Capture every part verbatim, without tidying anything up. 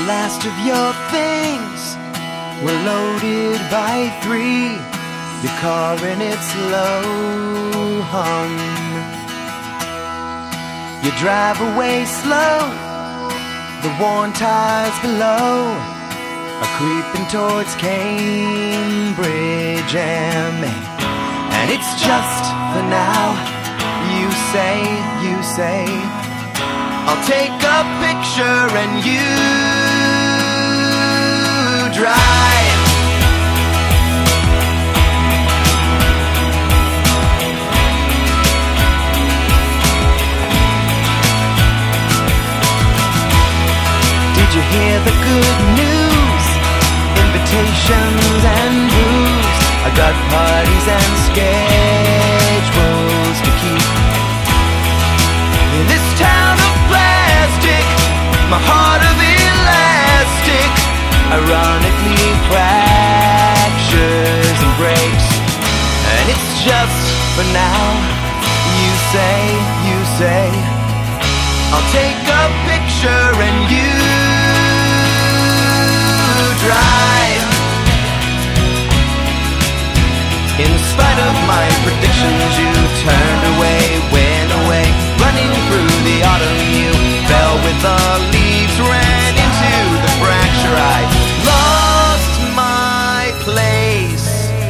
last of your things were loaded by three. Your car in its low hum. You drive away slow, the worn tires below are creeping towards Cambridge M A. And it's just for now, you say, you say, I'll take a picture and you drive. Did you hear the good news? Invitations and booze. I got parties and schedules to keep. In this town of plastic, my heart of elastic ironically fractures and breaks. And it's just for now, you say, you say, I'll take a picture and you drive. In spite of my predictions, you turned away, went away, running through the autumn. You fell with the leaves, ran into the fracture. I lost my place.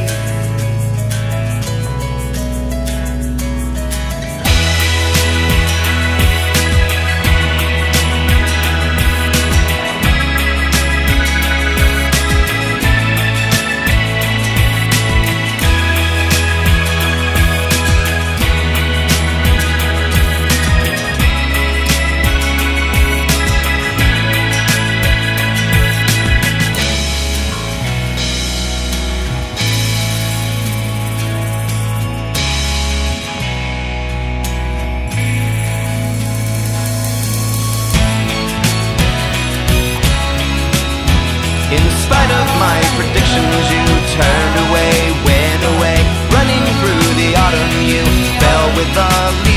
In spite of my predictions, you turned away, went away, running through the autumn. You fell with the leaves.